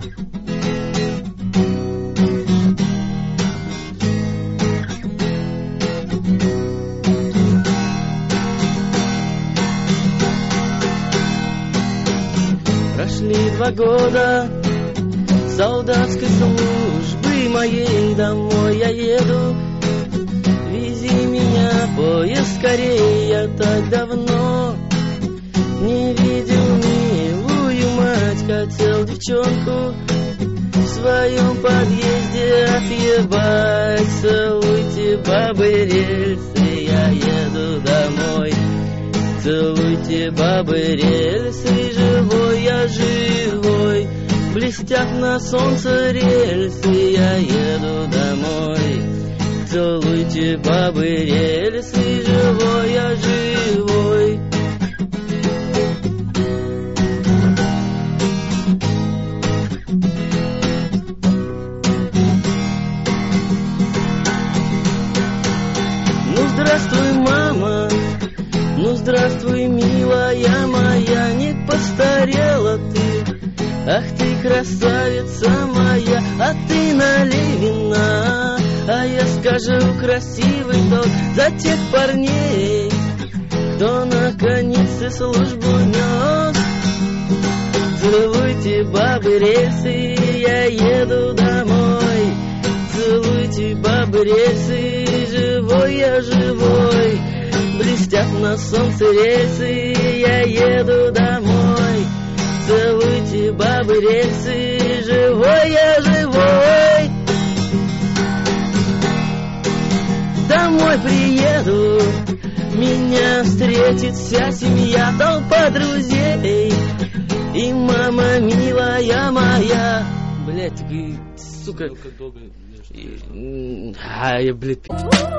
Прошли 2 года солдатской службы моей, домой я еду. Вези меня, поезд, скорее, я так давно не видел милую мать. Хотел девчонку в своем подъезде отъебать. Целуйте, бабы, рельсы, я еду домой. Целуйте, бабы, рельсы, живой я живой. Блестят на солнце рельсы, я еду домой. Целуйте, бабы, рельсы, живой я живой. Ну, здравствуй, мама, ну, здравствуй, милая моя, не постарела ты. Ах ты, красавица моя, а ты налей вина. А я скажу, красивый тот за тех парней, кто на коннице службу нес. Целуйте, бабы, рельсы, я еду домой. Целуйте, бабы, рельсы, живой я живой. Блестят на солнце рельсы, я еду домой. Целуйте, бабы, рельсы, живой я живой. Домой приеду, меня встретит вся семья, толпа друзей и мама милая моя. Блять, сука. Блять.